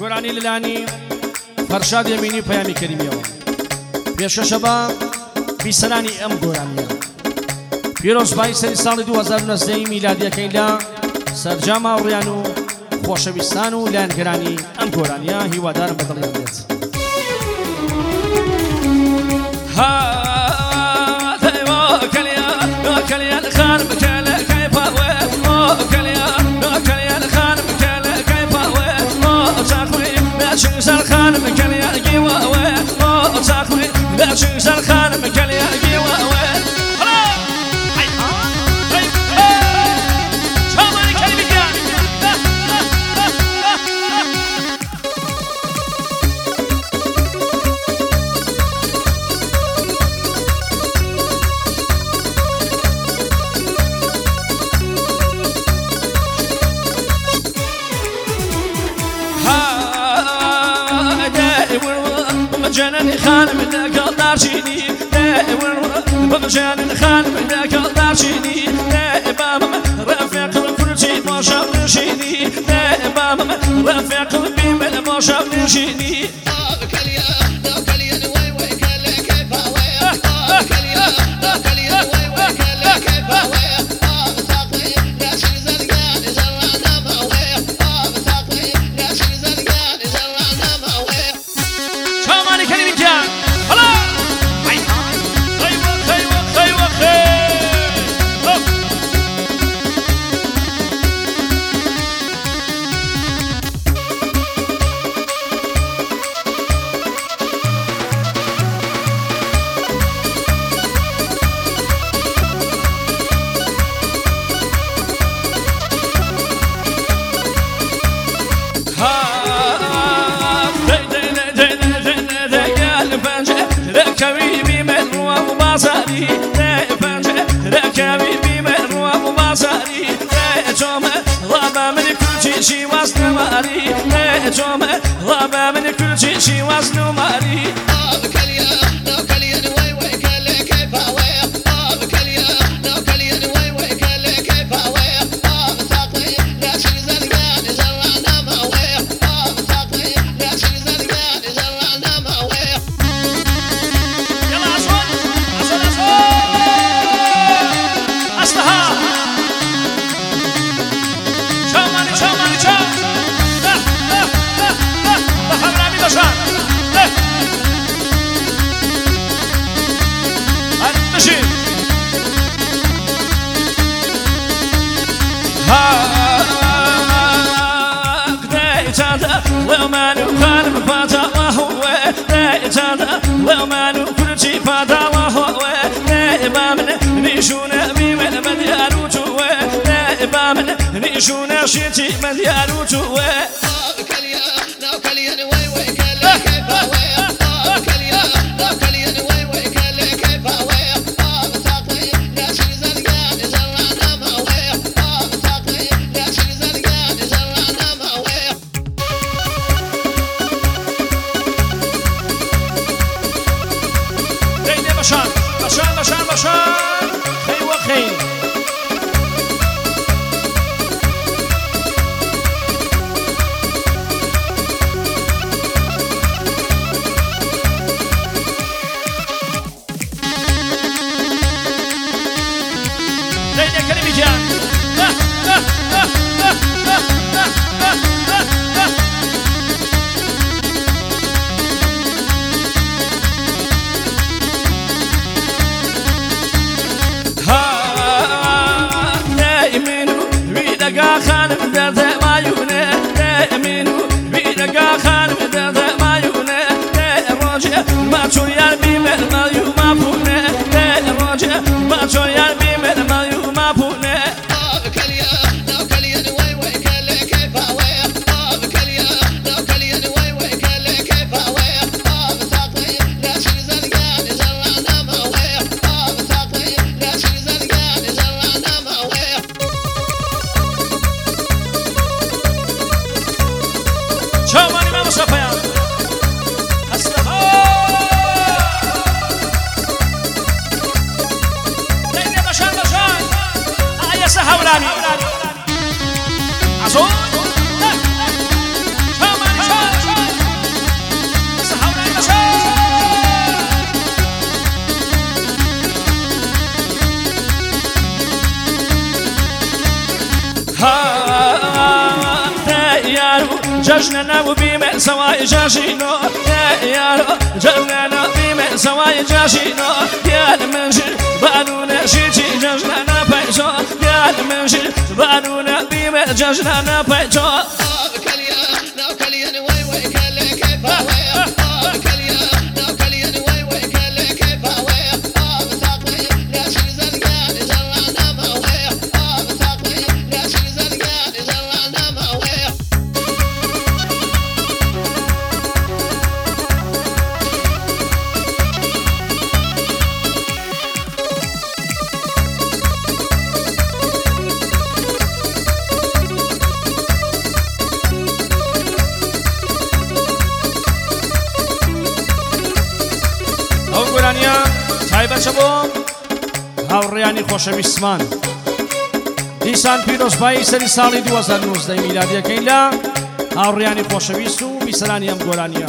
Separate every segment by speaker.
Speaker 1: گۆرانی لەلانی فەرشاد یەمینی پەیامی کەریمیەوە پێشەشەبە بیسەرانی ئەم گۆرانیە پیرۆزبایی سەری ساڵی 2019 میلادیەکەی لە سەرجام هاوڕێیان و خۆشەویستان و لایەنگەرانی ئەم گۆرانیە هیوادارم بەدڵیان بێت.
Speaker 2: جنن خانم داخل دارشيني بجنن خانم داخل دارشيني بابا رفيق الكرسي ما شاف نشيني بابا رفيق البيمن ما شاف نشيني ركبي من ومبازري ركبي من ومبازري جوم ربا من كل شيء وزن ماري جوم ربا من كل شيء وزن ماري نشونا شتي مليار وجوه بشان خي وخي جشننا وبيم سواي جاشينو يا يارو جننا بيم سواي جاشينو يا المنجل بانونا شيتي جشننا بايجو يا المنجل بانونا بيم جشننا بايجو تایبەتە بۆ هاوڕێیانی خۆشەویستمان دیسان پیرۆزبایی سەری ساڵی 2019 میلادیەکەین لە هاوڕێیانی خۆشەویست و بیسەرانی ئەم گۆرانیە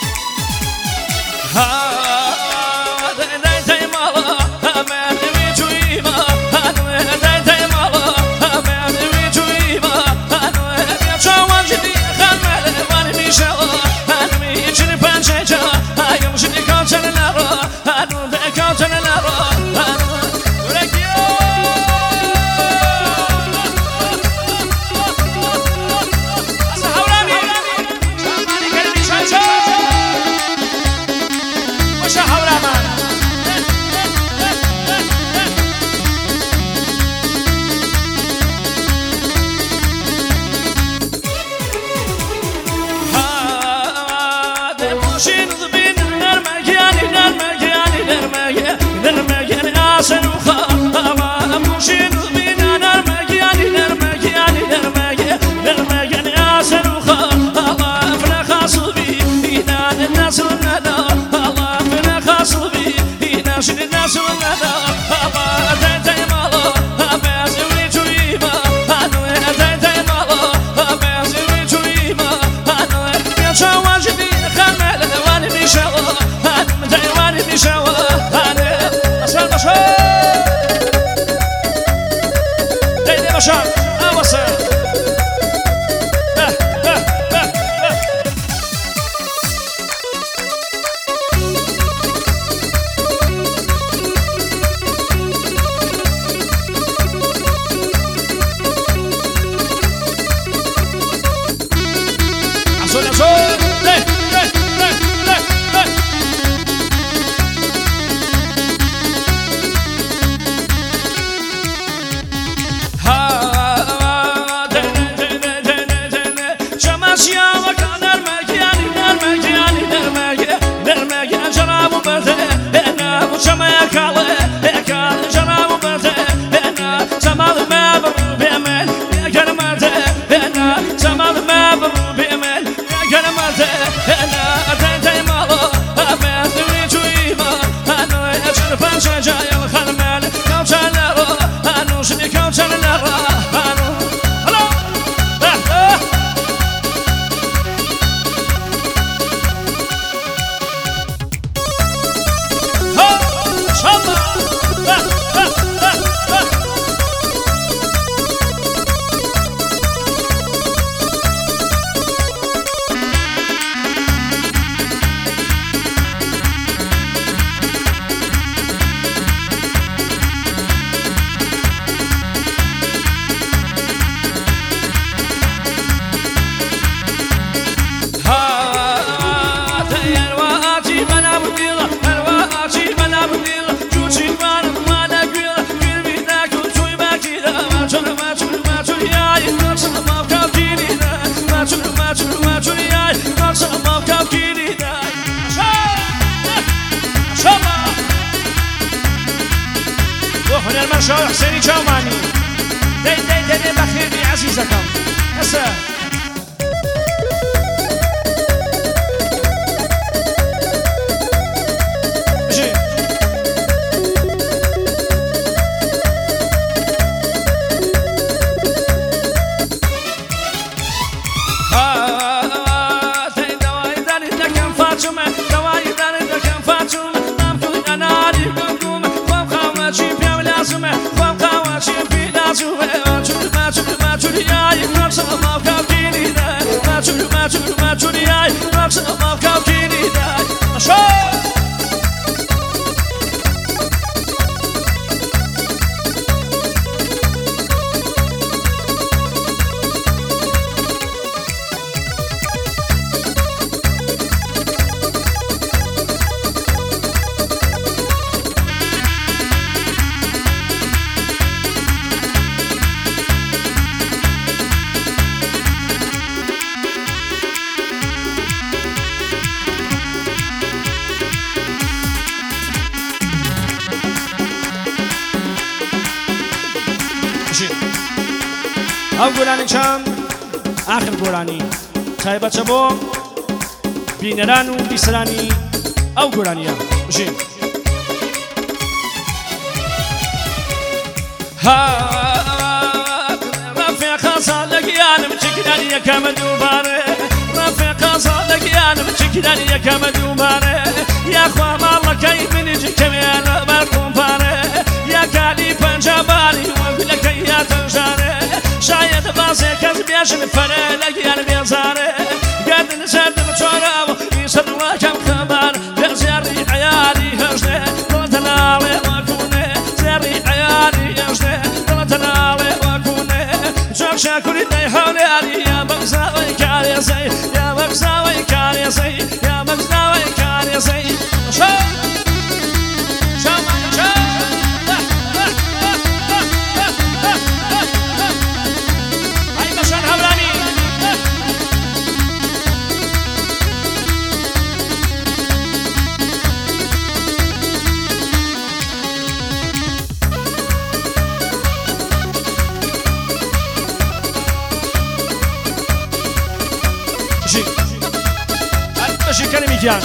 Speaker 1: شاو حسيني جاماني دي بخير بي عزيزكم هسه ئەو گۆرانی چەند ئاخر گۆرانی تایبەتە بۆ بینەران و بیسەرانی ئەو گۆرانیە بژین
Speaker 2: ڕەفێقە ساڵەگیانم چکداری یەکەمە دووبارێ ڕەفێقە ساڵەگیانم چکداری یەکەمە دووبارێ یاخوا ماڵەکەی منیج کەمێنە بەر کۆمپارێ یا کالی پەنجەباری وەگولەکەی یا تەنژارێ شاید باسێ کەس بێژن فەرە لەگیان بێزارێ گەردن سەردم چۆرەوە ئیسەدوەکەم خەبار لە زێڕی عەیاری هەژدێ دڵتە ناڵێ وەکوونێ زێڕی عەیاری هەژدێ دڵتە ناڵێ وەکوونێ جۆک شاکوری دەی هەولێری یا بەگزاوەی کارێزەی یا بەگزاوەی کارێزەی یا بەگزاوەی کارێزەی
Speaker 1: بەشی کەرمی گیان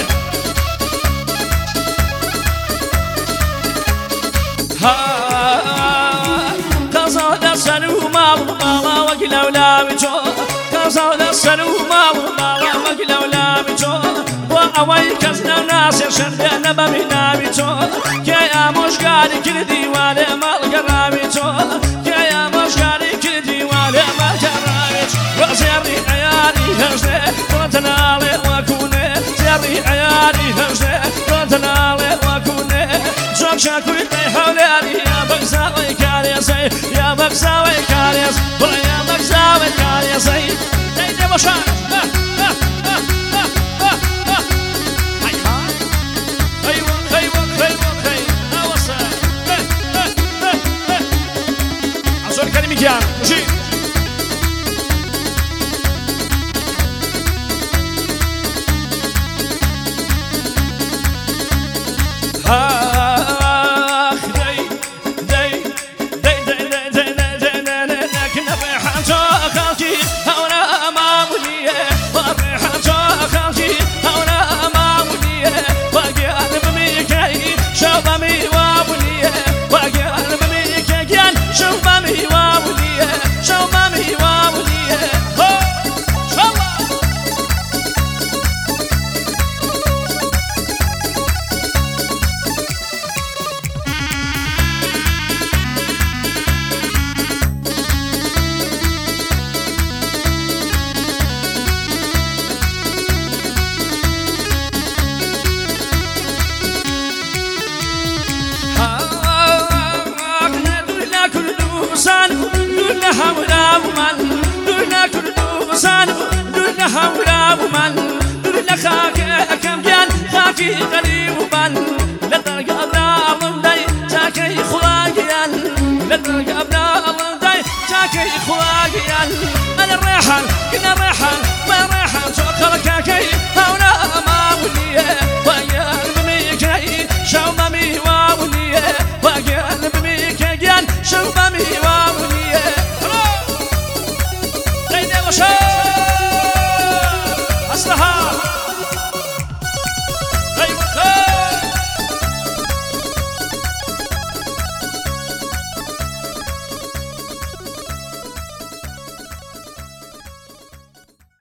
Speaker 2: قەزا لەسەر و ماڵ ماڵا وەک لەولاوی تۆ قەزا لەسەر و ماڵ ماڵا وەک لەولاوی تۆ بۆ ئەوەی کەس نەناسێ شەردێنە بەمی ناوی تۆ کێ ئامۆژگاری کردی وا لێ ماڵگەڕاوی تۆ کێ ئامۆژگاری کردی وا لێ ماڵگەڕاوی تۆ زێڕی عەیاری هەژدێ دڵتە ناڵێ وەکوونێ زێڕی عەیاری هەژدێ دڵتە ناڵێ وەکوونێ جۆک شاکوری دەی هەولێری یا بەگزاوەی کارێزەی یا بەگزاوەی کارێز بڵێ یا بەگزاوەی کارێزەی دەی دێ بۆ شار
Speaker 1: ئەزۆر کەرمی گیان بژین
Speaker 2: هەوراو من دوور لە خاکەکەم گیان خاکی غەریب و من